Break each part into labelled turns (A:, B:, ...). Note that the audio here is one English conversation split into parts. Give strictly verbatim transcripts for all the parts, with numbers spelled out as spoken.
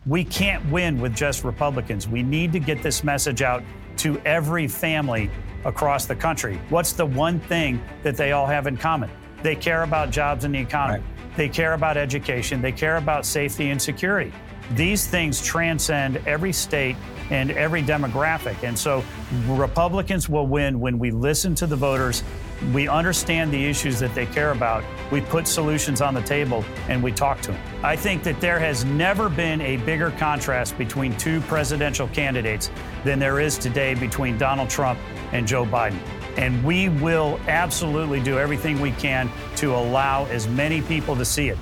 A: We can't win with just Republicans. We need to get this message out to every family across the country. What's the one thing that they all have in common? They care about jobs and the economy. Right. They care about education. They care about safety and security. These things transcend every state and every demographic. And so Republicans will win when we listen to the voters, we understand the issues that they care about, we put solutions on the table, and we talk to them. I think that there has never been a bigger contrast between two presidential candidates than there is today between Donald Trump and Joe Biden. And we will absolutely do everything we can to allow as many people to see it.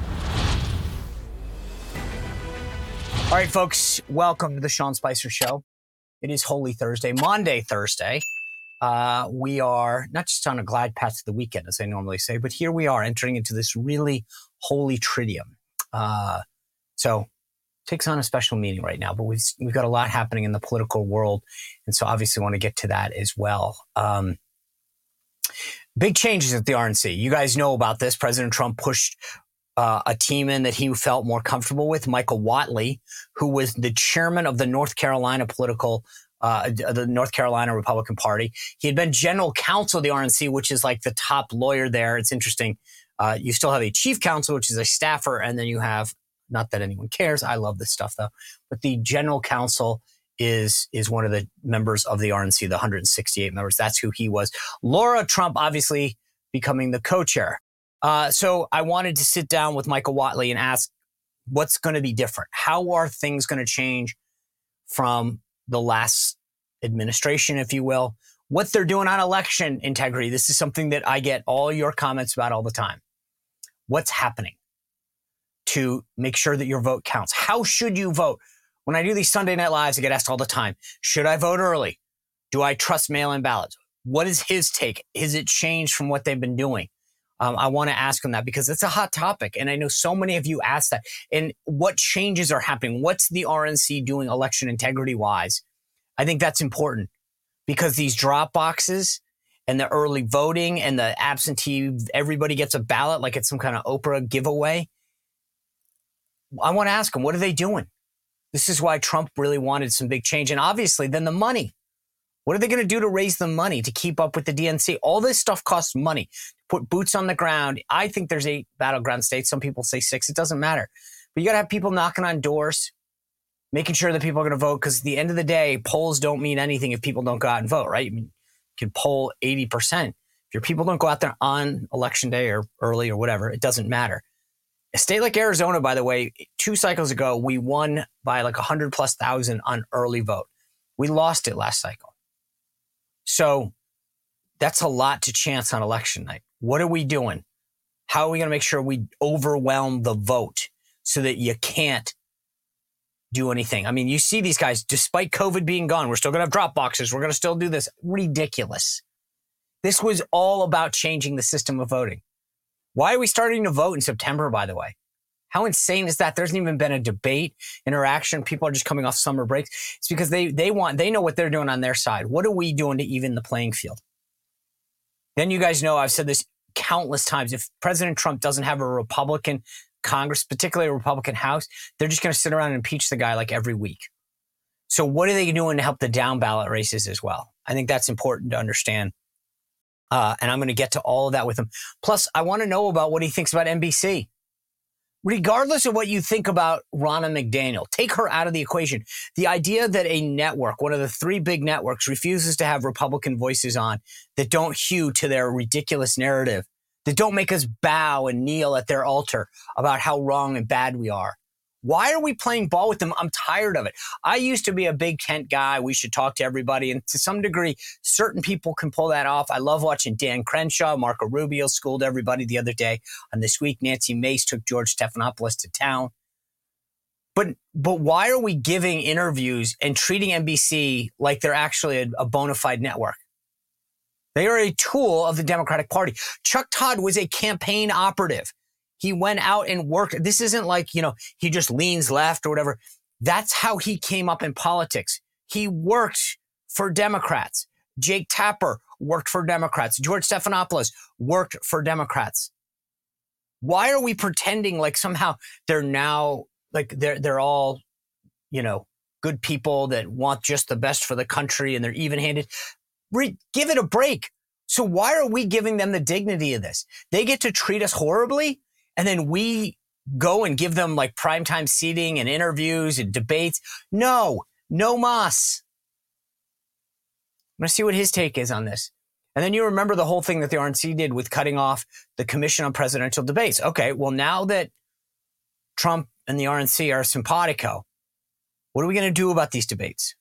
B: All right, folks, welcome to the Sean Spicer Show. It is Holy Thursday, Monday, Thursday. Uh, we are not just on a glide path to the weekend, as I normally say, but here we are entering into this really holy triduum. Uh, so it takes on a special meaning right now, but we've, we've got a lot happening in the political world. And so obviously want to get to that as well. Um, big changes at the R N C. You guys know about this. President Trump pushed Uh, a team in that he felt more comfortable with, Michael Whatley, who was the chairman of the North Carolina political, uh, the North Carolina Republican Party. He had been general counsel of the R N C, which is like the top lawyer there. It's interesting. Uh, you still have a chief counsel, which is a staffer, and then you have, not that anyone cares, I love this stuff though, but the general counsel is is one of the members of the R N C, the one hundred sixty-eight members. That's who he was. Laura Trump obviously becoming the co-chair. Uh, so I wanted to sit down with Michael Whatley and ask what's going to be different. How are things going to change from the last administration, if you will? What they're doing on election integrity. This is something that I get all your comments about all the time. What's happening to make sure that your vote counts? How should you vote? When I do these Sunday Night Lives, I get asked all the time, should I vote early? Do I trust mail-in ballots? What is his take? Is it changed from what they've been doing? Um, I want to ask him that because it's a hot topic. And I know so many of you asked that. And what changes are happening? What's the R N C doing election integrity wise? I think that's important because these drop boxes and the early voting and the absentee, everybody gets a ballot like it's some kind of Oprah giveaway. I want to ask them, what are they doing? This is why Trump really wanted some big change. And obviously then the money. What are they going to do to raise the money to keep up with the D N C? All this stuff costs money. Put boots on the ground. I think there's eight battleground states. Some people say six. It doesn't matter. But you got to have people knocking on doors, making sure that people are going to vote. Because at the end of the day, polls don't mean anything if people don't go out and vote, right? I mean, you can poll eighty percent. If your people don't go out there on election day or early or whatever, it doesn't matter. A state like Arizona, by the way, two cycles ago, we won by like one hundred plus thousand on early vote. We lost it last cycle. So that's a lot to chance on election night. What are we doing? How are we going to make sure we overwhelm the vote so that you can't do anything? I mean, you see these guys, despite COVID being gone, we're still going to have drop boxes. We're going to still do this. Ridiculous. This was all about changing the system of voting. Why are we starting to vote in September, by the way? How insane is that? There hasn't even been a debate, interaction. People are just coming off summer breaks. It's because they they want, they know what they're doing on their side. What are we doing to even the playing field? Then you guys know, I've said this countless times, if President Trump doesn't have a Republican Congress, particularly a Republican House, they're just going to sit around and impeach the guy like every week. So what are they doing to help the down ballot races as well? I think that's important to understand. Uh, and I'm going to get to all of that with him. Plus, I want to know about what he thinks about N B C. Regardless of what you think about Ronna McDaniel, take her out of the equation. The idea that a network, one of the three big networks, refuses to have Republican voices on that don't hew to their ridiculous narrative, that don't make us bow and kneel at their altar about how wrong and bad we are. Why are we playing ball with them? I'm tired of it. I used to be a big Kent guy. We should talk to everybody. And to some degree, certain people can pull that off. I love watching Dan Crenshaw. Marco Rubio schooled everybody the other day. On This Week, Nancy Mace took George Stephanopoulos to town. But but why are we giving interviews and treating N B C like they're actually a, a bona fide network? They are a tool of the Democratic Party. Chuck Todd was a campaign operative. He went out and worked. This isn't like, you know, he just leans left or whatever. That's how he came up in politics. He worked for Democrats. Jake Tapper worked for Democrats. George Stephanopoulos worked for Democrats. Why are we pretending like somehow they're now, like they're, they're all you know, good people that want just the best for the country and they're even-handed. Re- give it a break. So why are we giving them the dignity of this? They get to treat us horribly, and then we go and give them like primetime seating and interviews and debates. No, no mas. I'm going to see what his take is on this. And then you remember the whole thing that the R N C did with cutting off the Commission on Presidential Debates. Okay, well, now that Trump and the R N C are simpatico, what are we going to do about these debates?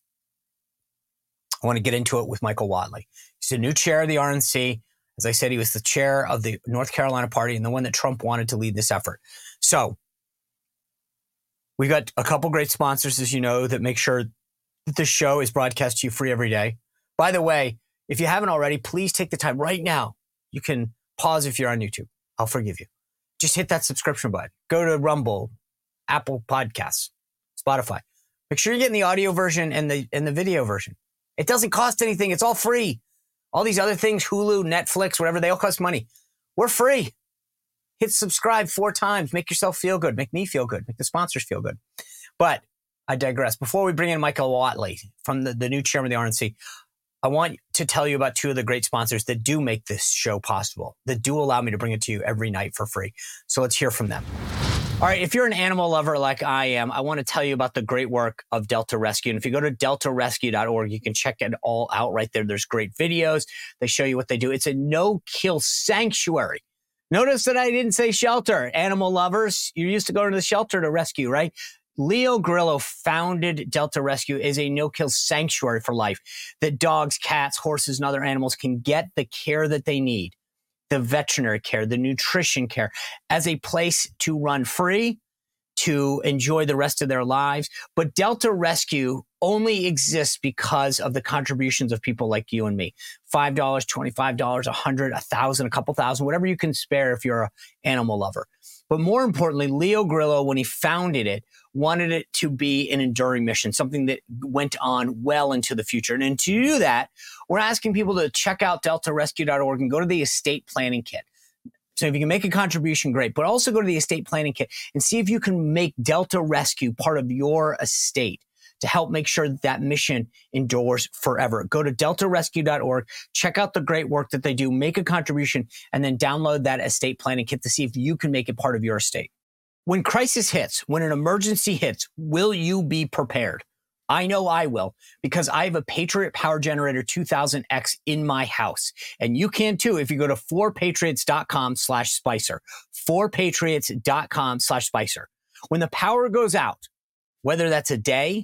B: I want to get into it with Michael Whatley. He's the new chair of the R N C. As I said, he was the chair of the North Carolina party and the one that Trump wanted to lead this effort. So we've got a couple great sponsors, as you know, that make sure that the show is broadcast to you free every day. By the way, if you haven't already, please take the time right now. You can pause if you're on YouTube. I'll forgive you. Just hit that subscription button. Go to Rumble, Apple Podcasts, Spotify. Make sure you're getting the audio version and the and the video version. It doesn't cost anything. It's all free. All these other things, Hulu, Netflix, whatever, they all cost money. We're free. Hit subscribe four times. Make yourself feel good. Make me feel good. Make the sponsors feel good. But I digress. Before we bring in Michael Whatley from the, the new chairman of the R N C, I want to tell you about two of the great sponsors that do make this show possible, that do allow me to bring it to you every night for free. So let's hear from them. All right, if you're an animal lover like I am, I want to tell you about the great work of Delta Rescue. And if you go to delta rescue dot org, you can check it all out right there. There's great videos. They show you what they do. It's a no-kill sanctuary. Notice that I didn't say shelter. Animal lovers, you're used to going to the shelter to rescue, right? Leo Grillo founded Delta Rescue as a no-kill sanctuary for life, that dogs, cats, horses, and other animals can get the care that they need, the veterinary care, the nutrition care, as a place to run free, to enjoy the rest of their lives. But Delta Rescue only exists because of the contributions of people like you and me. five dollars, twenty-five dollars, one hundred dollars, one thousand dollars, a couple thousand, whatever you can spare if you're an animal lover. But more importantly, Leo Grillo, when he founded it, wanted it to be an enduring mission, something that went on well into the future. And to do that, we're asking people to check out delta rescue dot org and go to the estate planning kit. So if you can make a contribution, great. But also go to the estate planning kit and see if you can make Delta Rescue part of your estate to help make sure that that mission endures forever. Go to delta rescue dot org, check out the great work that they do, make a contribution, and then download that estate planning kit to see if you can make it part of your estate. When crisis hits, when an emergency hits, will you be prepared? I know I will, because I have a Patriot Power Generator two thousand X in my house. And you can too if you go to four patriots dot com slash Spicer. four patriots dot com slash Spicer. When the power goes out, whether that's a day,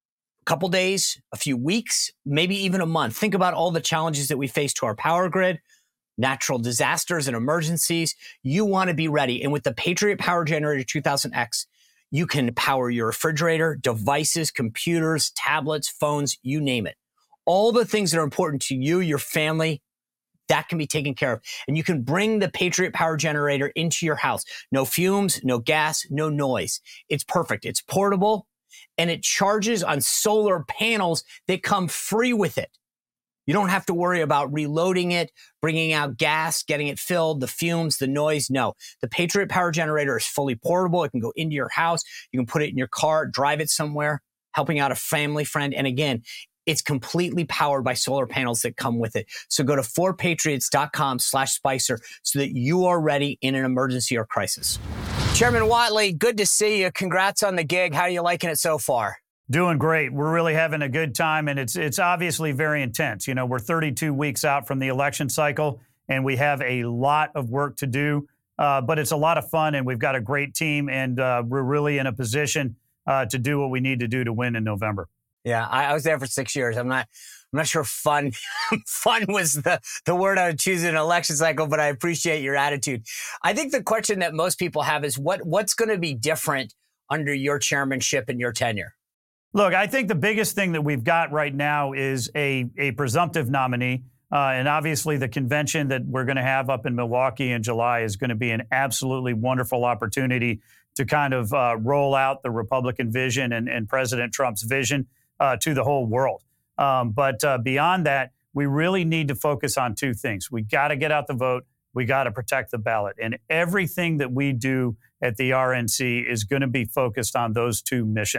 B: a couple days, a few weeks, maybe even a month, think about all the challenges that we face to our power grid, natural disasters and emergencies. You want to be ready. And with the Patriot Power Generator two thousand X, you can power your refrigerator, devices, computers, tablets, phones, you name it. All the things that are important to you, your family, that can be taken care of. And you can bring the Patriot Power Generator into your house. No fumes, no gas, no noise. It's perfect. It's portable, and it charges on solar panels that come free with it. You don't have to worry about reloading it, bringing out gas, getting it filled, the fumes, the noise. No, the Patriot Power Generator is fully portable. It can go into your house. You can put it in your car, drive it somewhere, helping out a family friend. And again, it's completely powered by solar panels that come with it. So go to four patriots dot com slash Spicer so that you are ready in an emergency or crisis. Chairman Whatley, good to see you. Congrats on the gig. How are you liking it so far?
A: Doing great. We're really having a good time, and it's it's obviously very intense. You know, we're thirty-two weeks out from the election cycle, and we have a lot of work to do, uh, but it's a lot of fun, and we've got a great team, and uh, we're really in a position uh, to do what we need to do to win in November.
B: Yeah, I, I was there for six years. I'm not I'm not sure fun fun was the, the word I would choose in an election cycle, but I appreciate your attitude. I think the question that most people have is what what's going to be different under your chairmanship and your tenure?
A: Look, I think the biggest thing that we've got right now is a, a presumptive nominee. Uh, and obviously the convention that we're going to have up in Milwaukee in July is going to be an absolutely wonderful opportunity to kind of uh, roll out the Republican vision and, and President Trump's vision uh, to the whole world. Um, but uh, beyond that, we really need to focus on two things. We got to get out the vote. We got to protect the ballot. And everything that we do at the R N C is going to be focused on those two missions.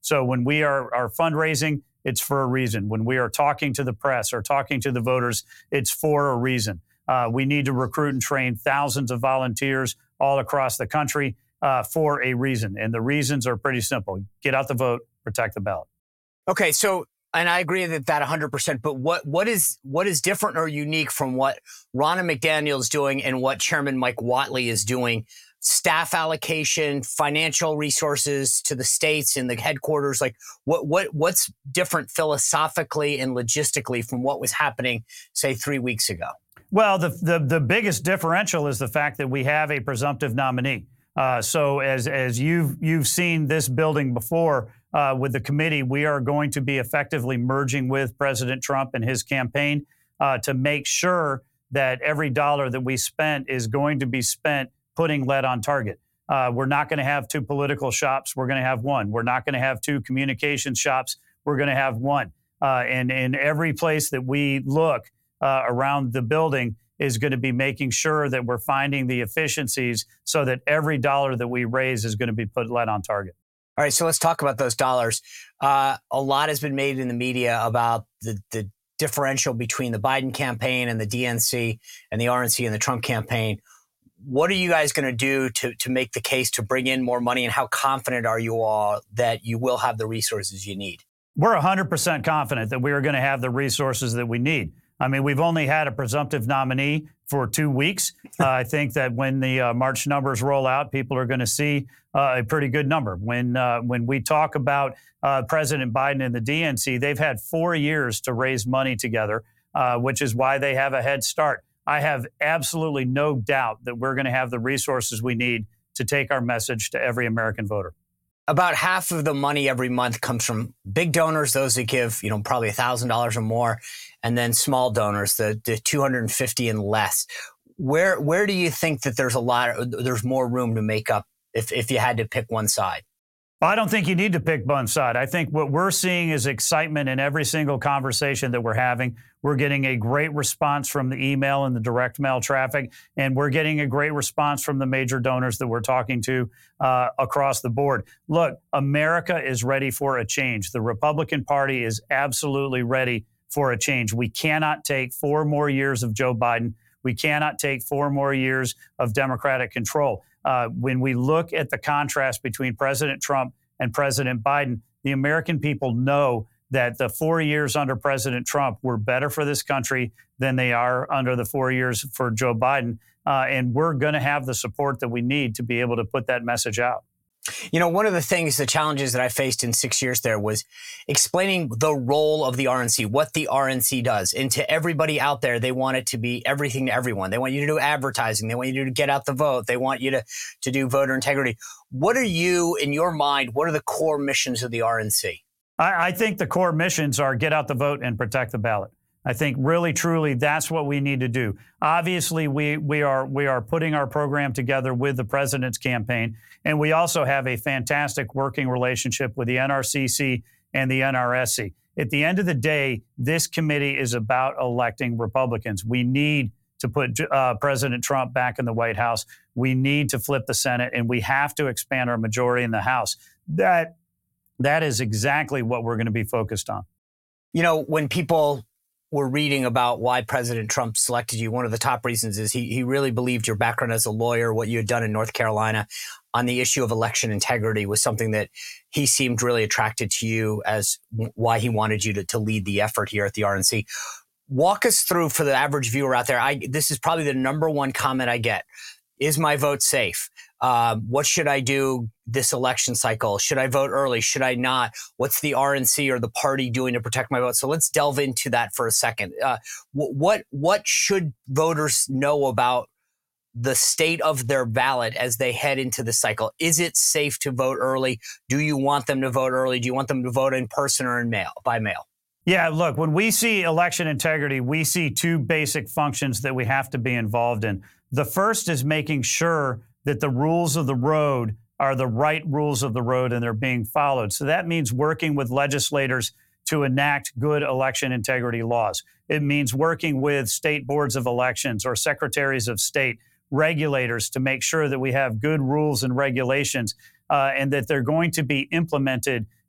A: So when we are, are fundraising, it's for a reason. When we are talking to the press or talking to the voters, it's for a reason. Uh, we need to recruit and train thousands of volunteers all across the country uh, for a reason. And the reasons are pretty simple. Get out the vote, protect the ballot.
B: Okay, so, and I agree that that one hundred percent, but what what is what is different or unique from what Ronna McDaniel is doing and what Chairman Mike Whatley is doing? Staff allocation, financial resources to the states and the headquarters, like what what what's different philosophically and logistically from what was happening, say, three weeks ago?
A: Well, the, the, the biggest differential is the fact that we have a presumptive nominee. Uh, so as as you've you've seen this building before uh, with the committee, we are going to be effectively merging with President Trump and his campaign uh, to make sure that every dollar that we spent is going to be spent putting lead on target. Uh, we're not going to have two political shops. We're going to have one. We're not going to have two communication shops. We're going to have one. Uh, and in every place that we look uh, around the building is going to be making sure that we're finding the efficiencies so that every dollar that we raise is going to be put lead on target.
B: All right, so let's talk about those dollars. Uh, a lot has been made in the media about the, the differential between the Biden campaign and the D N C and the R N C and the Trump campaign. What are you guys going to do to to make the case to bring in more money, and how confident are you all that you will have the resources you need?
A: We're one hundred percent confident that we are going to have the resources that we need. I mean, we've only had a presumptive nominee for two weeks. Uh, I think that when the uh, March numbers roll out, people are going to see uh, a pretty good number. When uh, when we talk about uh, President Biden and the D N C, they've had four years to raise money together, uh, which is why they have a head start. I have absolutely no doubt that we're going to have the resources we need to take our message to every American voter.
B: About half of the money every month comes from big donors, those that give, you know, probably one thousand dollars or more, and then small donors, the, the two hundred fifty and less. Where where do you think that there's a lot, of, there's more room to make up if, if you had to pick one side?
A: I don't think you need to pick one side. I think what we're seeing is excitement in every single conversation that we're having. We're getting a great response from the email and the direct mail traffic, and we're getting a great response from the major donors that we're talking to uh, across the board. Look, America is ready for a change. The Republican Party is absolutely ready for a change. We cannot take four more years of Joe Biden. We cannot take four more years of Democratic control. Uh, when we look at the contrast between President Trump and President Biden, the American people know that the four years under President Trump were better for this country than they are under the four years for Joe Biden. Uh, and we're going to have the support that we need to be able to put that message out.
B: You know, one of the things, the challenges that I faced in six years there was explaining the role of the R N C, what the R N C does. And to everybody out there, they want it to be everything to everyone. They want you to do advertising. They want you to get out the vote. They want you to, to do voter integrity. What are you, in your mind, what are the core missions of the R N C?
A: I, I think the core missions are get out the vote and protect the ballot. I think really, truly, that's what we need to do. Obviously, we we are we are putting our program together with the president's campaign, and we also have a fantastic working relationship with the N R C C and the N R S C. At the end of the day, this committee is about electing Republicans. We need to put uh, President Trump back in the White House. We need to flip the Senate, and we have to expand our majority in the House. That that is exactly what we're going to be focused on.
B: You know, when people were reading about why President Trump selected you, one of the top reasons is he he really believed your background as a lawyer, what you had done in North Carolina on the issue of election integrity was something that he seemed really attracted to you as w- why he wanted you to, to lead the effort here at the R N C. Walk us through, for the average viewer out there, I, this is probably the number one comment I get. Is my vote safe? Uh, what should I do this election cycle? Should I vote early? Should I not? What's the R N C or the party doing to protect my vote? So let's delve into that for a second. Uh, what what should voters know about the state of their ballot as they head into the cycle? Is it safe to vote early? Do you want them to vote early? Do you want them to vote in person or in mail, by mail?
A: Yeah, look, when we see election integrity, we see two basic functions that we have to be involved in. The first is making sure that the rules of the road are the right rules of the road and they're being followed. So that means working with legislators to enact good election integrity laws. It means working with state boards of elections or secretaries of state, regulators, to make sure that we have good rules and regulations uh, and that they're going to be implemented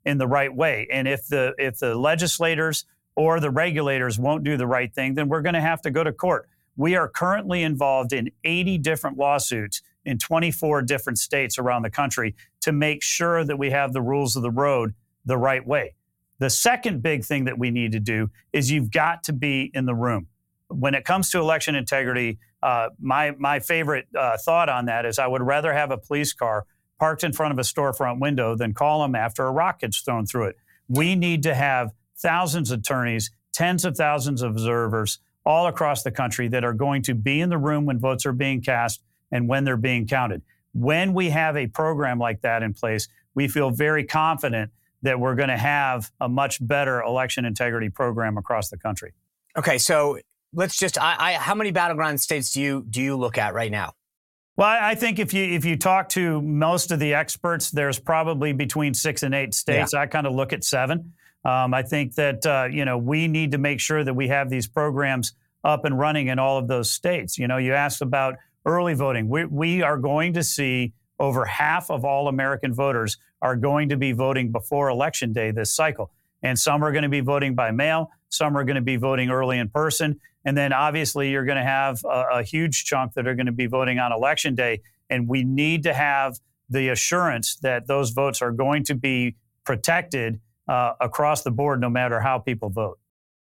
A: in the right way. And if the if the legislators or the regulators won't do the right thing, then we're going to have to go to court. We are currently involved in eighty different lawsuits in twenty-four different states around the country to make sure that we have the rules of the road the right way. The second big thing that we need to do is you've got to be in the room. When it comes to election integrity, uh, my my favorite uh, thought on that is I would rather have a police car parked in front of a storefront window than call them after a rock gets thrown through it. We need to have thousands of attorneys, tens of thousands of observers all across the country that are going to be in the room when votes are being cast and when they're being counted. When we have a program like that in place, we feel very confident that we're going to have a much better election integrity program across the country.
B: Okay, so let's just, I, I, how many battleground states do you do you look at right now?
A: Well, I think if you if you talk to most of the experts, there's probably between six and eight states. Yeah. I kind of look at seven. Um, I think that, uh, you know, we need to make sure that we have these programs up and running in all of those states. You know, you asked about early voting. We, we are going to see over half of all American voters are going to be voting before Election Day this cycle. And some are going to be voting by mail. Some are going to be voting early in person. And then obviously you're going to have a, a huge chunk that are going to be voting on Election Day. And we need to have the assurance that those votes are going to be protected uh, across the board, no matter how people vote.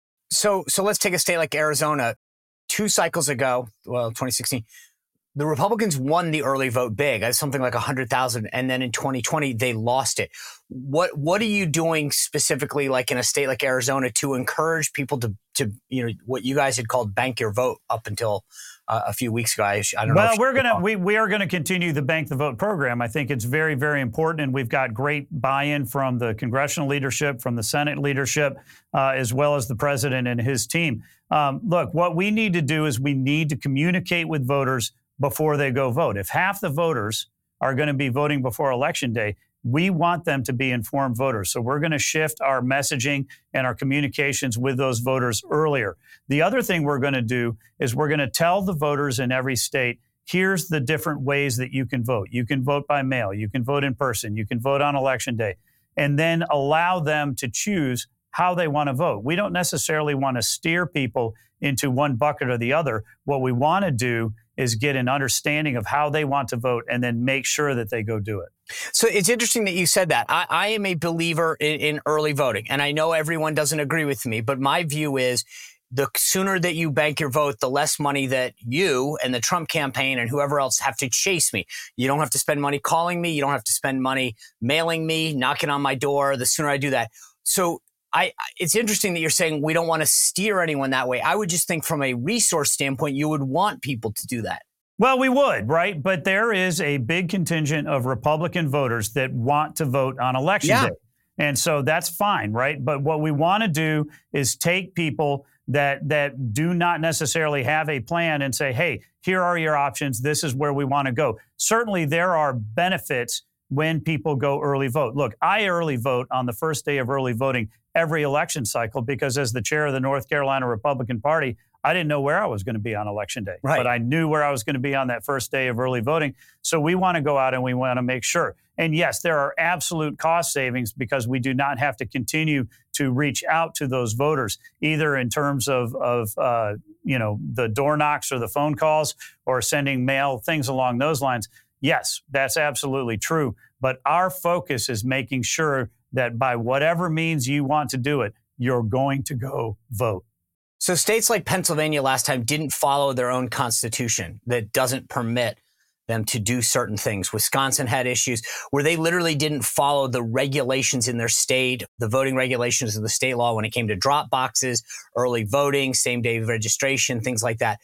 B: So, so let's take a state like Arizona. Two cycles ago, well, twenty sixteen, the Republicans won the early vote big, something like one hundred thousand, and then in twenty twenty, they lost it. What what are you doing specifically, like in a state like Arizona, to encourage people to, to you know, what you guys had called bank your vote up until uh, a few weeks ago? I, I don't
A: well,
B: know.
A: Well, we're gonna we we are gonna continue the Bank the Vote program. I think it's very very important, and we've got great buy-in from the congressional leadership, from the Senate leadership, uh, as well as the president and his team. Um, look, what we need to do is we need to communicate with voters before they go vote. If half the voters are going to be voting before Election Day, we want them to be informed voters. So we're going to shift our messaging and our communications with those voters earlier. The other thing we're going to do is we're going to tell the voters in every state, here's the different ways that you can vote. You can vote by mail. You can vote in person. You can vote on Election Day. And then allow them to choose how they want to vote. We don't necessarily want to steer people into one bucket or the other. What we want to do is get an understanding of how they want to vote and then make sure that they go do it.
B: So it's interesting that you said that. I, I am a believer in, in early voting, and I know everyone doesn't agree with me, but my view is the sooner that you bank your vote, the less money that you and the Trump campaign and whoever else have to chase me. You don't have to spend money calling me. You don't have to spend money mailing me, knocking on my door. The sooner I do that. So I, it's interesting that you're saying we don't want to steer anyone that way. I would just think from a resource standpoint, you would want people to do that.
A: Well, we would, right? But there is a big contingent of Republican voters that want to vote on Election
B: yeah.
A: Day. And so that's fine, right? But what we want to do is take people that that do not necessarily have a plan and say, hey, here are your options. This is where we want to go. Certainly there are benefits when people go early vote. Look, I early vote on the first day of early voting every election cycle because as the chair of the North Carolina Republican Party, I didn't know where I was going to be on Election Day,
B: right.
A: But I knew where I was going to be on that first day of early voting. So we want to go out and we want to make sure. And yes, there are absolute cost savings because we do not have to continue to reach out to those voters, either in terms of, of uh, you know, the door knocks or the phone calls or sending mail, things along those lines. Yes, that's absolutely true. But our focus is making sure that by whatever means you want to do it, you're going to go vote.
B: So states like Pennsylvania last time didn't follow their own constitution that doesn't permit them to do certain things. Wisconsin had issues where they literally didn't follow the regulations in their state, the voting regulations of the state law when it came to drop boxes, early voting, same day registration, things like that.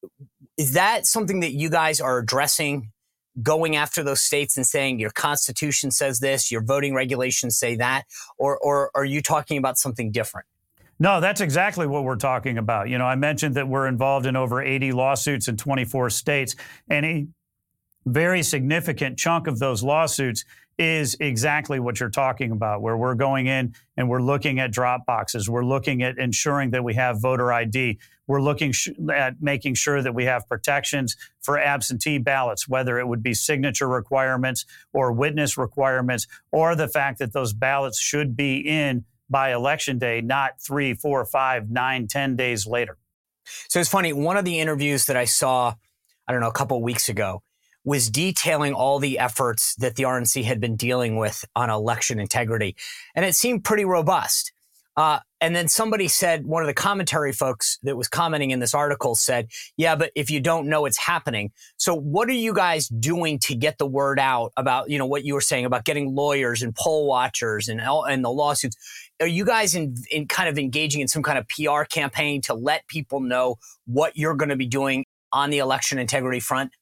B: Is that something that you guys are addressing, going after those states and saying your constitution says this, your voting regulations say that, or, or are you talking about something different?
A: No, that's exactly what we're talking about. You know, I mentioned that we're involved in over eighty lawsuits in twenty-four states, and a very significant chunk of those lawsuits is exactly what you're talking about, where we're going in and we're looking at drop boxes. We're looking at ensuring that we have voter I D. We're looking sh- at making sure that we have protections for absentee ballots, whether it would be signature requirements or witness requirements, or the fact that those ballots should be in by election day, not three, four, five, nine, ten days later.
B: So it's funny. One of the interviews that I saw, I don't know, a couple of weeks ago, was detailing all the efforts that the R N C had been dealing with on election integrity. And it seemed pretty robust. Uh, and then somebody said, one of the commentary folks that was commenting in this article said, yeah, but if you don't know it's happening. So what are you guys doing to get the word out about, you know, what you were saying about getting lawyers and poll watchers and, and the lawsuits? Are you guys in, in kind of engaging in some kind of P R campaign to let people know what you're going to be doing on the election integrity front?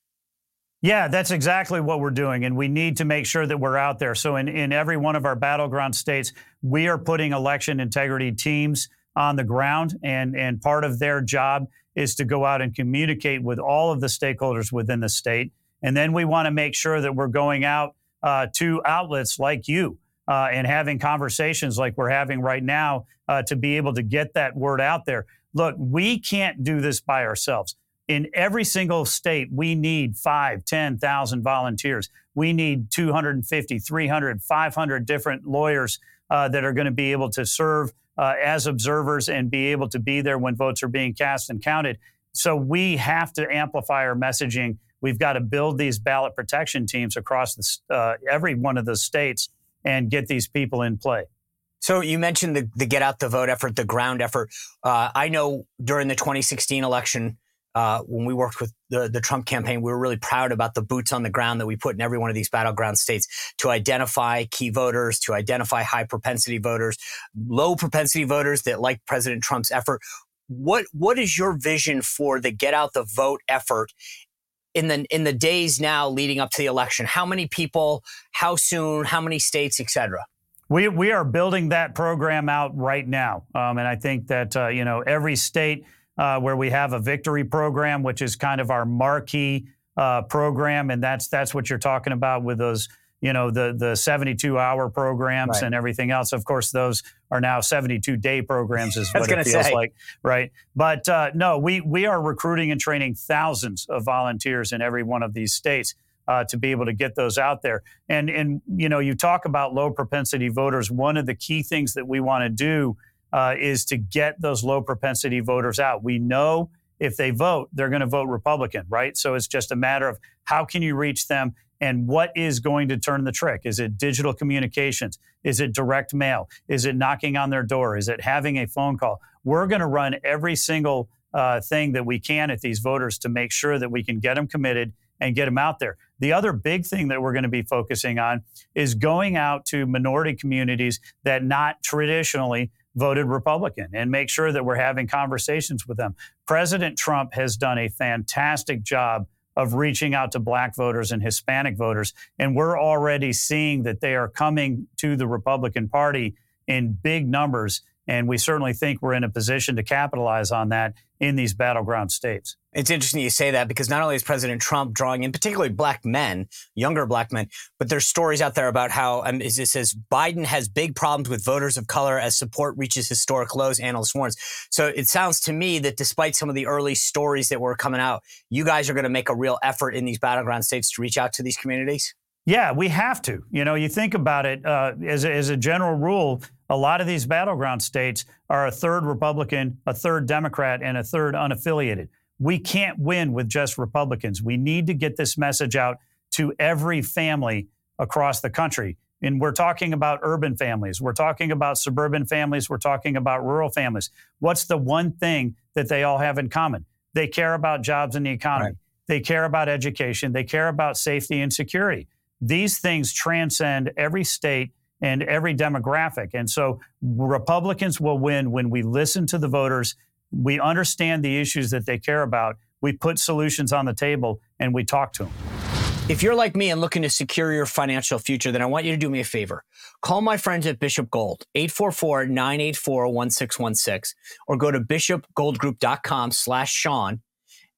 A: Yeah, that's exactly what we're doing. And we need to make sure that we're out there. So in, in every one of our battleground states, we are putting election integrity teams on the ground. And, and part of their job is to go out and communicate with all of the stakeholders within the state. And then we want to make sure that we're going out uh, to outlets like you uh, and having conversations like we're having right now uh, to be able to get that word out there. Look, we can't do this by ourselves. In every single state, we need five, ten thousand volunteers. We need two hundred fifty, three hundred, five hundred different lawyers uh, that are going to be able to serve uh, as observers and be able to be there when votes are being cast and counted. So we have to amplify our messaging. We've got to build these ballot protection teams across the, uh, every one of the states and get these people in play.
B: So you mentioned the, the get out the vote effort, the ground effort. Uh, I know during the twenty sixteen election, Uh, when we worked with the, the Trump campaign, we were really proud about the boots on the ground that we put in every one of these battleground states to identify key voters, to identify high propensity voters, low propensity voters that like President Trump's effort. What what is your vision for the get out the vote effort in the in the days now leading up to the election? How many people, how soon, how many states, et cetera?
A: We we are building that program out right now, um, and I think that uh, you know every state. Uh, where we have a victory program, which is kind of our marquee uh, program, and that's that's what you're talking about with those, you know, the the seventy-two hour programs right. and everything else. Of course, those are now seventy-two day programs, is what it feels say. like, right? But uh, no, we we are recruiting and training thousands of volunteers in every one of these states uh, to be able to get those out there. And and you know, you talk about low propensity voters. One of the key things that we want to do. Uh, is to get those low propensity voters out. We know if they vote, they're going to vote Republican, right? So it's just a matter of how can you reach them and what is going to turn the trick? Is it digital communications? Is it direct mail? Is it knocking on their door? Is it having a phone call? We're going to run every single uh, thing that we can at these voters to make sure that we can get them committed and get them out there. The other big thing that we're going to be focusing on is going out to minority communities that not traditionally voted Republican and make sure that we're having conversations with them. President Trump has done a fantastic job of reaching out to Black voters and Hispanic voters, and we're already seeing that they are coming to the Republican Party in big numbers, and we certainly think we're in a position to capitalize on that in these battleground states.
B: It's interesting you say that because not only is President Trump drawing in particularly Black men, younger Black men, but there's stories out there about how, um, it says, Biden has big problems with voters of color as support reaches historic lows, analyst warns. So it sounds to me that despite some of the early stories that were coming out, you guys are going to make a real effort in these battleground states to reach out to these communities?
A: Yeah, we have to. You know, you think about it, uh, as, a, as a general rule, a lot of these battleground states are a third Republican, a third Democrat, and a third unaffiliated. We can't win with just Republicans. We need to get this message out to every family across the country. And we're talking about urban families. We're talking about suburban families. We're talking about rural families. What's the one thing that they all have in common? They care about jobs and the economy. Right. They care about education. They care about safety and security. These things transcend every state and every demographic. And so Republicans will win when we listen to the voters. We understand the issues that they care about. We put solutions on the table and we talk to them.
B: If you're like me and looking to secure your financial future, then I want you to do me a favor. Call my friends at Bishop Gold, eight four four, nine eight four, one six one six, or go to bishop gold group dot com slash Sean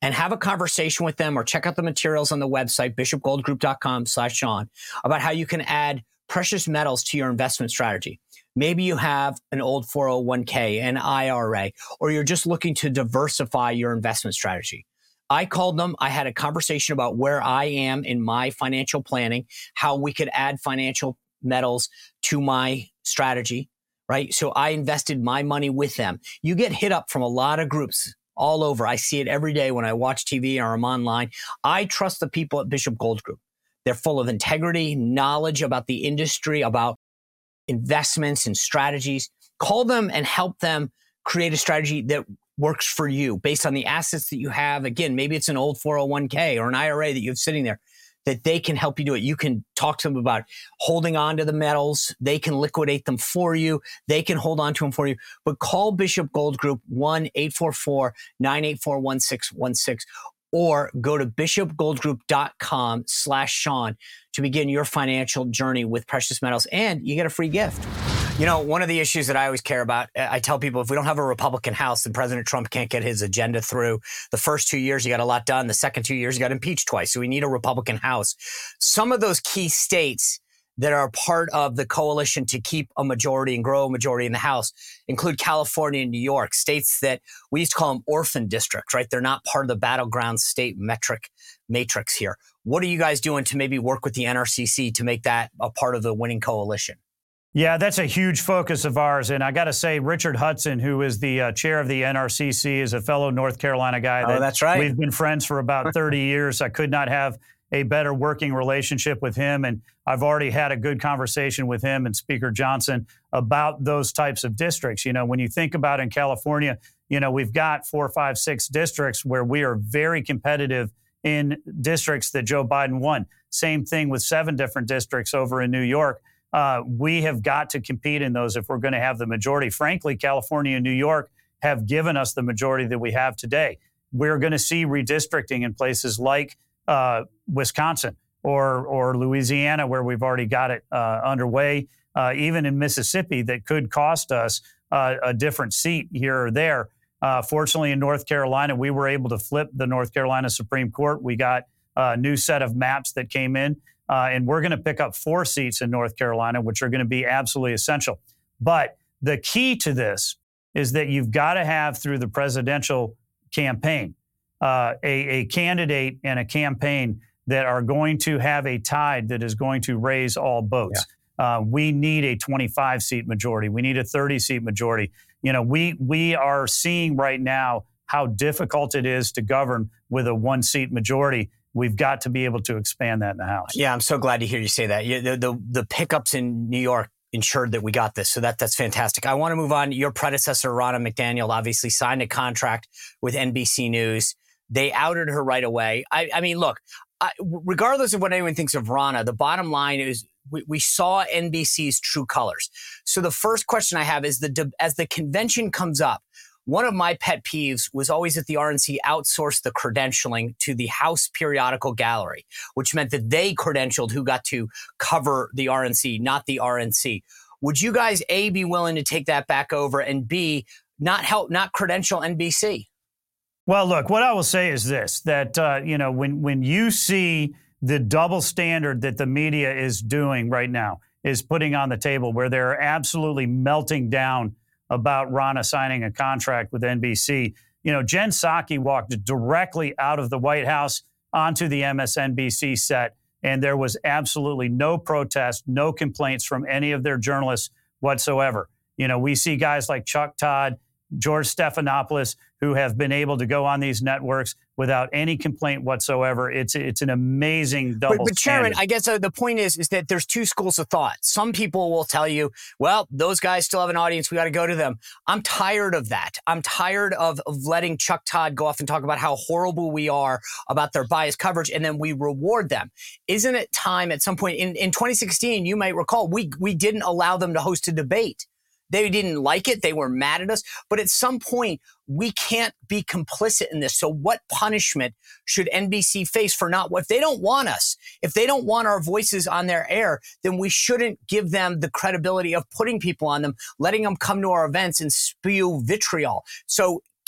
B: and have a conversation with them, or check out the materials on the website, bishop gold group dot com slash Sean, about how you can add precious metals to your investment strategy. Maybe you have an old four oh one k, an I R A, or you're just looking to diversify your investment strategy. I called them. I had a conversation about where I am in my financial planning, how we could add financial metals to my strategy, right? So I invested my money with them. You get hit up from a lot of groups all over. I see it every day when I watch T V or I'm online. I trust the people at Bishop Gold Group. They're full of integrity, knowledge about the industry, about investments and strategies. Call them and help them create a strategy that works for you based on the assets that you have. Again, maybe it's an old four oh one k or an I R A that you have sitting there, that they can help you do it. You can talk to them about holding on to the metals. They can liquidate them for you. They can hold on to them for you. But call Bishop Gold Group, one eight four four, nine eight four, one six one six, or go to bishop gold group dot com slash Sean to begin your financial journey with precious metals. And you get a free gift. You know, one of the issues that I always care about, I tell people, if we don't have a Republican House, then President Trump can't get his agenda through. The first two years, he got a lot done. The second two years, he got impeached twice. So we need a Republican House. Some of those key states that are part of the coalition to keep a majority and grow a majority in the House include California and New York, states that we used to call them orphan districts, right? They're not part of the battleground state metric matrix here. What are you guys doing to maybe work with the N R C C to make that a part of the winning coalition?
A: Yeah, that's a huge focus of ours. And I got to say, Richard Hudson, who is the uh, chair of the N R C C, is a fellow North Carolina guy. That
B: oh, that's right.
A: We've been friends for about thirty years. I could not have a better working relationship with him. And I've already had a good conversation with him and Speaker Johnson about those types of districts. You know, when you think about in California, you know, we've got four, five, six districts where we are very competitive in districts that Joe Biden won. Same thing with seven different districts over in New York. Uh, we have got to compete in those if we're going to have the majority. Frankly, California and New York have given us the majority that we have today. We're going to see redistricting in places like uh, Wisconsin or or Louisiana, where we've already got it uh, underway, uh, even in Mississippi, that could cost us uh, a different seat here or there. Uh, fortunately, in North Carolina, we were able to flip the North Carolina Supreme Court. We got a new set of maps that came in. Uh, and we're going to pick up four seats in North Carolina, which are going to be absolutely essential. But the key to this is that you've got to have, through the presidential campaign, uh, a, a candidate and a campaign that are going to have a tide that is going to raise all boats. Yeah. Uh, we need a twenty-five seat majority. We need a thirty seat majority. You know, we we are seeing right now how difficult it is to govern with a one seat majority. We've got to be able to expand that in the House.
B: Yeah, I'm so glad to hear you say that. Yeah, the, the the pickups in New York ensured that we got this. So that that's fantastic. I want to move on. Your predecessor, Ronna McDaniel, obviously signed a contract with N B C News. They outed her right away. I, I mean, look, I, regardless of what anyone thinks of Ronna, the bottom line is we, we saw N B C's true colors. So the first question I have is, the as the convention comes up, one of my pet peeves was always that the R N C outsourced the credentialing to the House Periodical Gallery, which meant that they credentialed who got to cover the R N C, not the R N C. Would you guys, A, be willing to take that back over, and B, not help, not credential N B C?
A: Well, look, what I will say is this, that, uh, you know, when, when you see the double standard that the media is doing right now, is putting on the table, where they're absolutely melting down about Ronna signing a contract with N B C. You know, Jen Psaki walked directly out of the White House onto the M S N B C set, and there was absolutely no protest, no complaints from any of their journalists whatsoever. You know, we see guys like Chuck Todd, George Stephanopoulos, who have been able to go on these networks without any complaint whatsoever. It's it's an amazing double
B: but, but
A: standard.
B: Chairman, I guess uh, the point is, is that there's two schools of thought. Some people will tell you, well, those guys still have an audience. We got to go to them. I'm tired of that. I'm tired of, of letting Chuck Todd go off and talk about how horrible we are about their biased coverage, and then we reward them. Isn't it time at some point in, in twenty sixteen, you might recall, we we didn't allow them to host a debate. They didn't like it. They were mad at us. But at some point, we can't be complicit in this. So what punishment should N B C face for not, if they don't want us, if they don't want our voices on their air, then we shouldn't give them the credibility of putting people on them, letting them come to our events and spew vitriol. So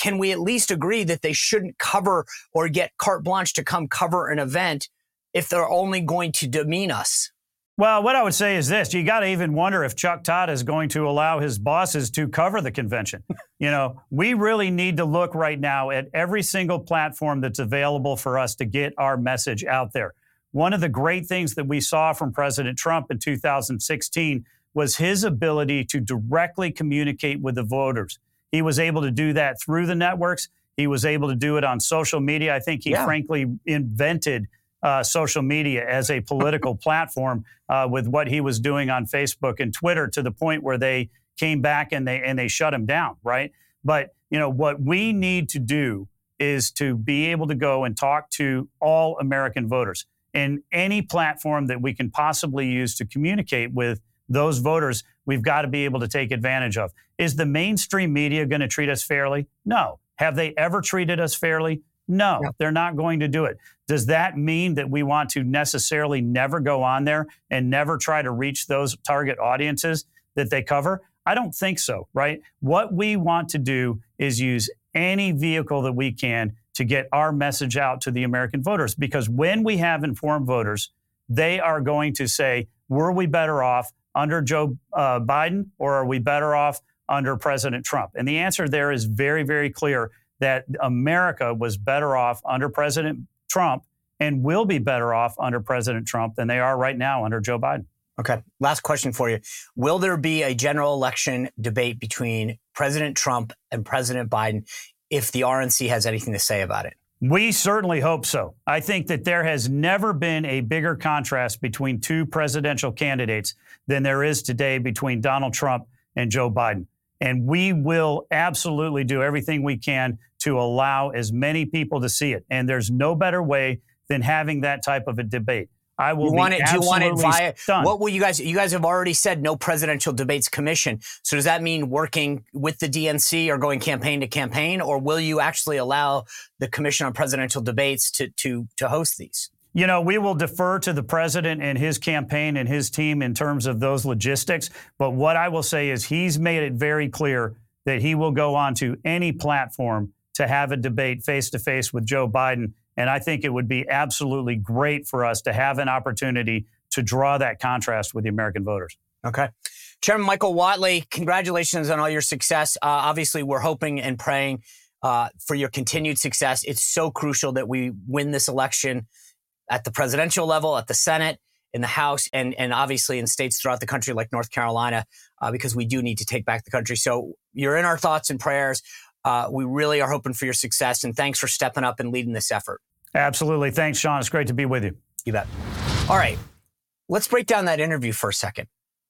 B: can we at least agree that they shouldn't cover or get carte blanche to come cover an event if they're only going to demean us?
A: Well, what I would say is this. You got to even wonder if Chuck Todd is going to allow his bosses to cover the convention. You know, we really need to look right now at every single platform that's available for us to get our message out there. One of the great things that we saw from President Trump in two thousand sixteen was his ability to directly communicate with the voters. He was able to do that through the networks. He was able to do it on social media. I think he
B: Yeah.
A: frankly invented Uh, social media as a political platform uh, with what he was doing on Facebook and Twitter, to the point where they came back and they and they shut him down, right? But you know what we need to do is to be able to go and talk to all American voters in any platform that we can possibly use to communicate with those voters. We've got to be able to take advantage of. Is the mainstream media going to treat us fairly? No. Have they ever treated us fairly? No,
B: Yeah.
A: they're not going to do it. Does that mean that we want to necessarily never go on there and never try to reach those target audiences that they cover? I don't think so, right? What we want to do is use any vehicle that we can to get our message out to the American voters, because when we have informed voters, they are going to say, were we better off under Joe uh, Biden, or are we better off under President Trump? And the answer there is very, very clear, that America was better off under President Trump and will be better off under President Trump than they are right now under Joe Biden.
B: Okay. Last question for you. Will there be a general election debate between President Trump and President Biden if the R N C has anything to say about it?
A: We certainly hope so. I think that there has never been a bigger contrast between two presidential candidates than there is today between Donald Trump and Joe Biden. And we will absolutely do everything we can to allow as many people to see it. And there's no better way than having that type of a debate. I will
B: You want
A: be
B: it, do you want it
A: absolutely
B: via,
A: stunned.
B: what will you guys, you guys have already said no presidential debates commission. So does that mean working with the D N C or going campaign to campaign, or will you actually allow the Commission on Presidential Debates to, to, to host these?
A: You know, we will defer to the president and his campaign and his team in terms of those logistics. But what I will say is he's made it very clear that he will go on to any platform to have a debate face to face with Joe Biden. And I think it would be absolutely great for us to have an opportunity to draw that contrast with the American voters.
B: Okay. Chairman Michael Whatley, congratulations on all your success. Uh, obviously, we're hoping and praying uh, for your continued success. It's so crucial that we win this election at the presidential level, at the Senate, in the House, and, and obviously in states throughout the country like North Carolina, uh, because we do need to take back the country. So you're in our thoughts and prayers. Uh, we really are hoping for your success, and thanks for stepping up and leading this effort.
A: Absolutely. Thanks, Sean. It's great to be with you.
B: You bet. All right. Let's break down that interview for a second.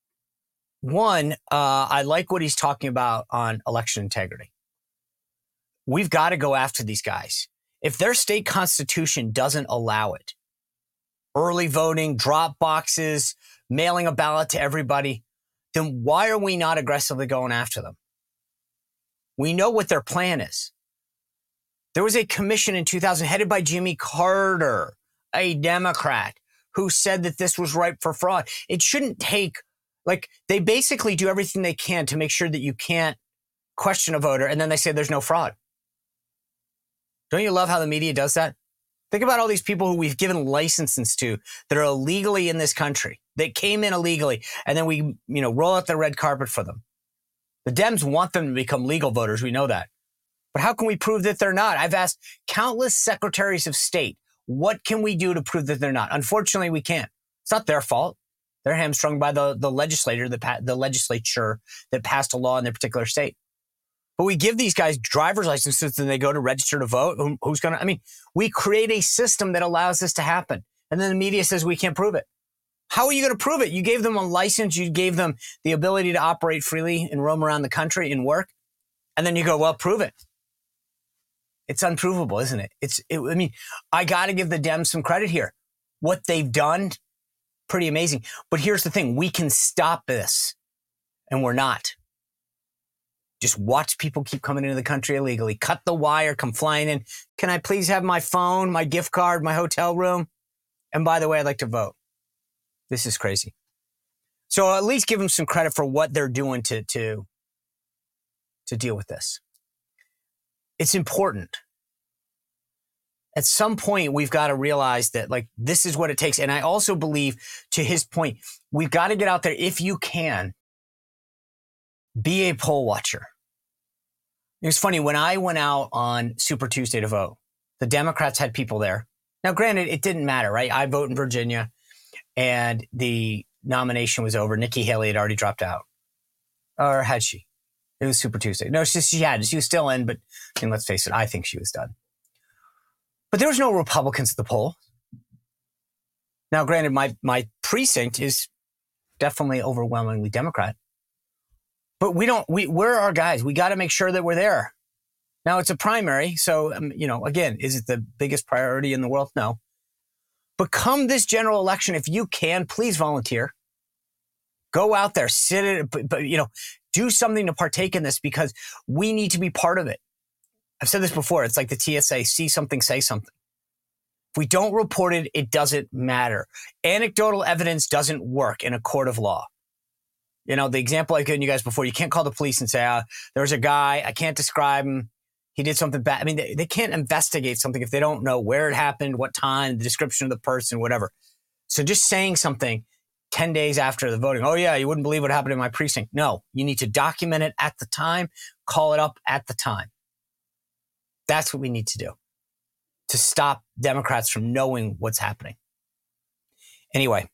B: One, uh, I like what he's talking about on election integrity. We've got to go after these guys. If their state constitution doesn't allow it, early voting, drop boxes, mailing a ballot to everybody, then why are we not aggressively going after them? We know what their plan is. There was a commission in two thousand headed by Jimmy Carter, a Democrat, who said that this was ripe for fraud. It shouldn't take, like, they basically do everything they can to make sure that you can't question a voter, and then they say there's no fraud. Don't you love how the media does that? Think about all these people who we've given licenses to that are illegally in this country, that came in illegally, and then we, you know, roll out the red carpet for them. The Dems want them to become legal voters. We know that. But how can we prove that they're not? I've asked countless secretaries of state, what can we do to prove that they're not? Unfortunately, we can't. It's not their fault. They're hamstrung by the, the legislator, that pa- the legislature that passed a law in their particular state. But we give these guys driver's licenses and they go to register to vote. Who, who's going to, I mean, we create a system that allows this to happen. And then the media says we can't prove it. How are you going to prove it? You gave them a license. You gave them the ability to operate freely and roam around the country and work. And then you go, well, prove it. It's unprovable, isn't it? It's, it, I mean, I got to give the Dems some credit here. What they've done, pretty amazing. But here's the thing. We can stop this, and we're not. Just watch people keep coming into the country illegally. Cut the wire, come flying in. Can I please have my phone, my gift card, my hotel room? And by the way, I'd like to vote. This is crazy. So at least give them some credit for what they're doing to, to, to deal with this. it's important. At some point, we've got to realize that, like, this is what it takes. And I also believe, to his point, we've got to get out there, if you can, be a poll watcher. It was funny, when I went out on Super Tuesday to vote, the Democrats had people there. Now, granted, it didn't matter, right? I vote in Virginia, and the nomination was over. Nikki Haley had already dropped out. Or had she? It was Super Tuesday. No, she, she had. She was still in, but I mean, let's face it, I think she was done. But there was no Republicans at the poll. Now, granted, my, my precinct is definitely overwhelmingly Democrat. But we don't, we, we're our guys. We got to make sure that we're there. Now, it's a primary. So, um, you know, again, is it the biggest priority in the world? No. But come this general election, if you can, please volunteer. Go out there, sit it, but, but, you know, do something to partake in this, because we need to be part of it. I've said this before. It's like the T S A, see something, say something. If we don't report it, it doesn't matter. Anecdotal evidence doesn't work in a court of law. You know, the example I've given you guys before, you can't call the police and say, uh, there's a guy, I can't describe him. He did something bad. I mean, they, they can't investigate something if they don't know where it happened, what time, the description of the person, whatever. So just saying something ten days after the voting, oh yeah, you wouldn't believe what happened in my precinct. No, you need to document it at the time, call it up at the time. That's what we need to do to stop Democrats from knowing what's happening. Anyway,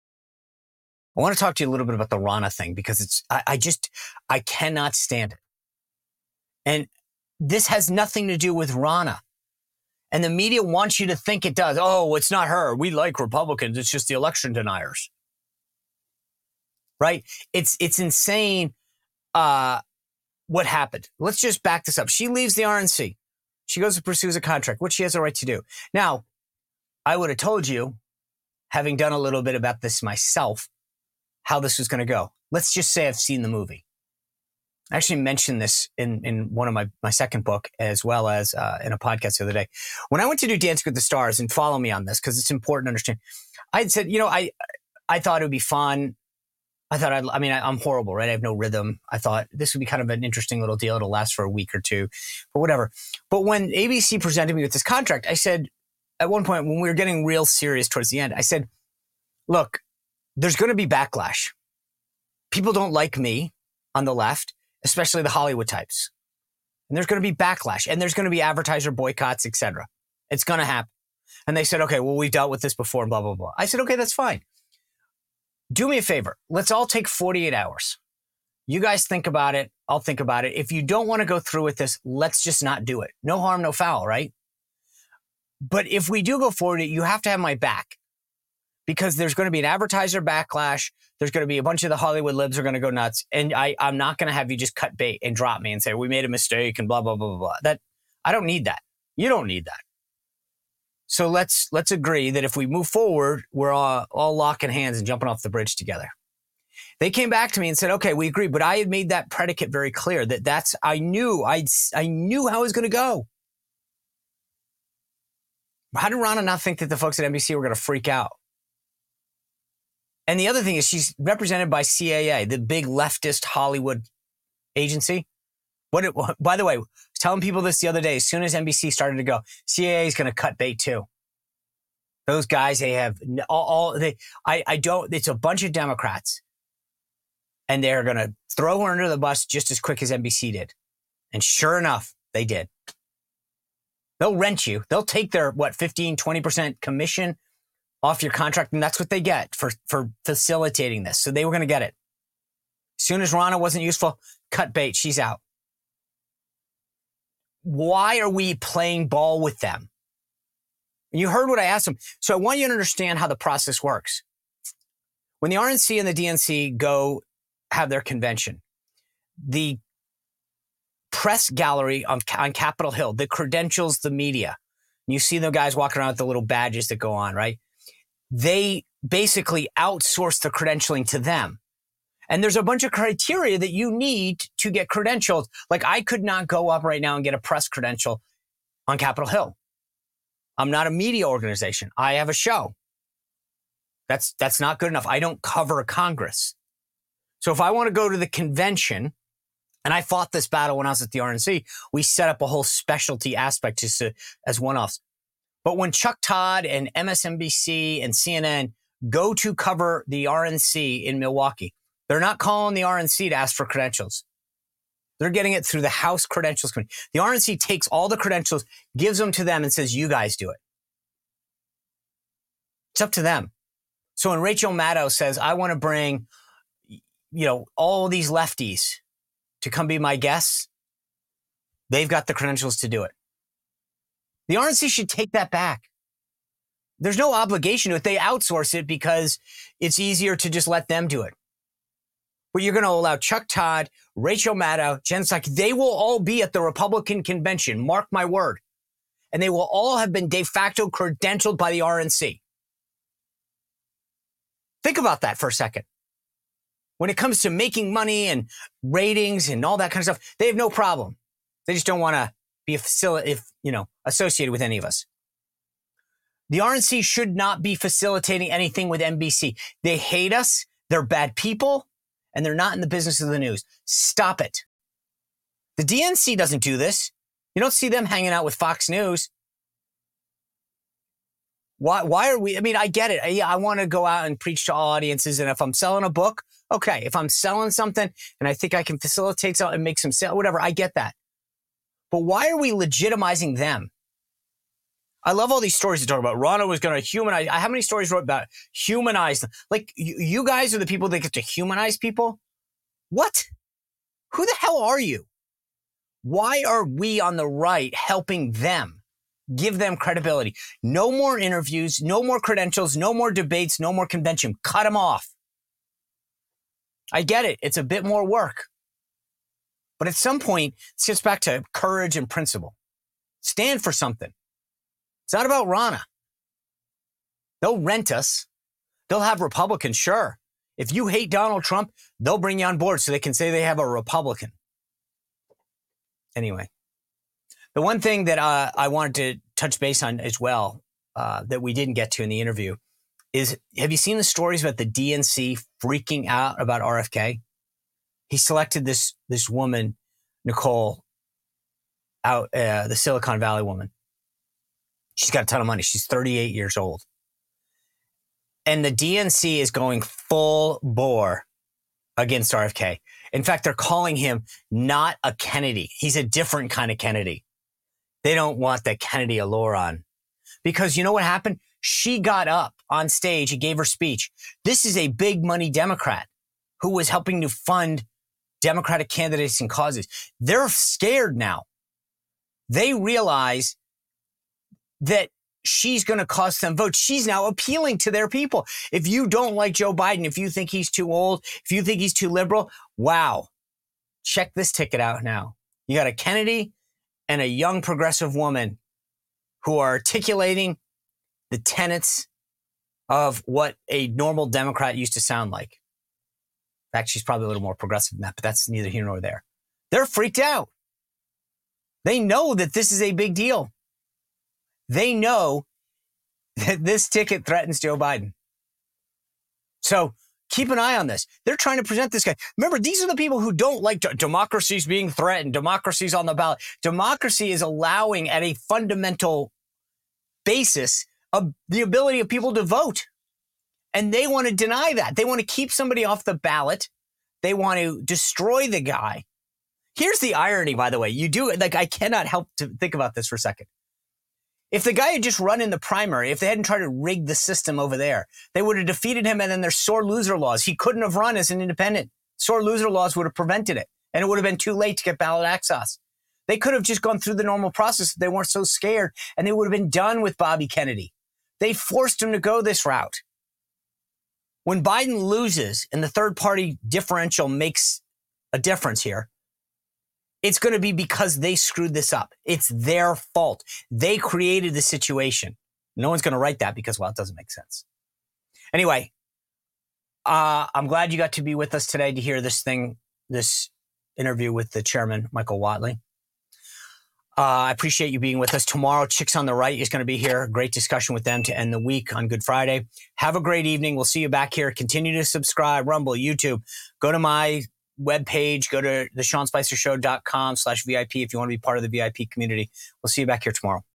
B: I want to talk to you a little bit about the Ronna thing, because it's, I, I just, I cannot stand it. And this has nothing to do with Ronna. And the media wants you to think it does. Oh, it's not her. We like Republicans. It's just the election deniers. Right? It's, it's insane uh, what happened. Let's just back this up. She leaves the R N C. She goes and pursues a contract, which she has a right to do. Now, I would have told you, having done a little bit about this myself, how this was going to go. Let's just say I've seen the movie. I actually mentioned this in, in one of my, my second book, as well as uh, in a podcast the other day. When I went to do Dancing with the Stars, and follow me on this because it's important to understand, I had said, you know, I I thought it would be fun. I thought, I'd, I mean, I, I'm horrible, right? I have no rhythm. I thought this would be kind of an interesting little deal. It'll last for a week or two, but whatever. But when A B C presented me with this contract, I said, at one point when we were getting real serious towards the end, I said, look, there's going to be backlash. People don't like me on the left, especially the Hollywood types. And there's going to be backlash, and there's going to be advertiser boycotts, et cetera. It's going to happen. And they said, okay, well, we've dealt with this before, and blah, blah, blah. I said, okay, that's fine. Do me a favor. Let's all take forty-eight hours. You guys think about it. I'll think about it. If you don't want to go through with this, let's just not do it. No harm, no foul, right? But if we do go forward, you have to have my back, because there's going to be an advertiser backlash. There's going to be a bunch of the Hollywood libs are going to go nuts. And I, I'm not going to have you just cut bait and drop me and say, we made a mistake and blah, blah, blah, blah, blah. That, I don't need that. You don't need that. So let's, let's agree that if we move forward, we're all, all locking hands and jumping off the bridge together. They came back to me and said, okay, we agree. But I had made that predicate very clear that that's, I knew, I I knew how it was going to go. How did Ronna not think that the folks at N B C were going to freak out? And the other thing is, she's represented by C A A, the big leftist Hollywood agency. What? It, by the way, I was telling people this the other day. As soon as N B C started to go, C A A is going to cut bait too. Those guys, they have all, all they. I, I don't. It's a bunch of Democrats, and they're going to throw her under the bus just as quick as N B C did. And sure enough, they did. They'll rent you. They'll take their, what, fifteen, twenty percent commission off your contract, and that's what they get for, for facilitating this. So they were going to get it. As soon as Ronna wasn't useful, cut bait, she's out. Why are we playing ball with them? And you heard what I asked them. So I want you to understand how the process works. When the R N C and the D N C go have their convention, the press gallery on, on Capitol Hill, the credentials, the media, you see the guys walking around with the little badges that go on, right? They basically outsource the credentialing to them. And there's a bunch of criteria that you need to get credentialed. Like, I could not go up right now and get a press credential on Capitol Hill. I'm not a media organization. I have a show. That's, that's not good enough. I don't cover Congress. So if I want to go to the convention, And I fought this battle when I was at the R N C. We set up a whole specialty aspect just to, as one-offs. But when Chuck Todd and M S N B C and C N N go to cover the R N C in Milwaukee, they're not calling the R N C to ask for credentials. They're getting it through the House Credentials Committee. The R N C takes all the credentials, gives them to them, and says, you guys do it. It's up to them. So when Rachel Maddow says, I want to bring, you know, all these lefties to come be my guests, they've got the credentials to do it. The R N C should take that back. There's no obligation to it. They outsource it because it's easier to just let them do it. But you're going to allow Chuck Todd, Rachel Maddow, Jen Psaki, they will all be at the Republican convention, mark my word. And they will all have been de facto credentialed by the R N C. Think about that for a second. When it comes to making money and ratings and all that kind of stuff, they have no problem. They just don't want to be a facility, if you know, associated with any of us. The R N C should not be facilitating anything with N B C. They hate us. They're bad people. And they're not in the business of the news. Stop it. The D N C doesn't do this. You don't see them hanging out with Fox News. Why, why are we? I mean, I get it. I, I want to go out and preach to all audiences. And if I'm selling a book, okay. If I'm selling something and I think I can facilitate something and make some sale, whatever, I get that. But why are we legitimizing them? I love all these stories that talk about Rana was going to humanize. How many stories wrote about humanize them? Like, you, you guys are the people that get to humanize people? What? Who the hell are you? Why are we on the right helping them? Give them credibility. No more interviews, no more credentials, no more debates, no more convention. Cut them off. I get it. It's a bit more work. But at some point, it gets back to courage and principle. Stand for something. It's not about Rana. They'll rent us. They'll have Republicans, sure. If you hate Donald Trump, they'll bring you on board so they can say they have a Republican. Anyway, the one thing that uh, I wanted to touch base on as well uh, that we didn't get to in the interview is, have you seen the stories about the D N C freaking out about R F K? He selected this, this woman, Nicole, out uh, the Silicon Valley woman. She's got a ton of money. She's thirty-eight years old. And the D N C is going full bore against R F K. In fact, they're calling him not a Kennedy. He's a different kind of Kennedy. They don't want the Kennedy allure on. Because you know what happened? She got up on stage and gave her speech. This is a big money Democrat who was helping to fund Democratic candidates and causes. They're scared now. They realize that she's going to cost them votes. She's now appealing to their people. If you don't like Joe Biden, if you think he's too old, if you think he's too liberal, wow, check this ticket out now. You got a Kennedy and a young progressive woman who are articulating the tenets of what a normal Democrat used to sound like. In fact, she's probably a little more progressive than that, but that's neither here nor there. They're freaked out. They know that this is a big deal. They know that this ticket threatens Joe Biden. So keep an eye on this. They're trying to present this guy. Remember, these are the people who don't like d- democracy's being threatened. Democracy's on the ballot. Democracy is allowing at a fundamental basis of the ability of people to vote. And they want to deny that. They want to keep somebody off the ballot. They want to destroy the guy. Here's the irony, by the way. You do, like, I cannot help to think about this for a second. If the guy had just run in the primary, if they hadn't tried to rig the system over there, they would have defeated him, and then there's sore loser laws. He couldn't have run as an independent. Sore loser laws would have prevented it, and it would have been too late to get ballot access. They could have just gone through the normal process if they weren't so scared, and they would have been done with Bobby Kennedy. They forced him to go this route. When Biden loses and the third party differential makes a difference here, it's going to be because they screwed this up. It's their fault. They created the situation. No one's going to write that because, well, it doesn't make sense. Anyway, uh, I'm glad you got to be with us today to hear this thing, this interview with the chairman, Michael Whatley. Uh, I appreciate you being with us. Tomorrow, Chicks on the Right is going to be here. Great discussion with them to end the week on Good Friday. Have a great evening. We'll see you back here. Continue to subscribe, Rumble, YouTube. Go to my webpage. Go to the sean spicer show dot com slash V I P if you want to be part of the V I P community. We'll see you back here tomorrow.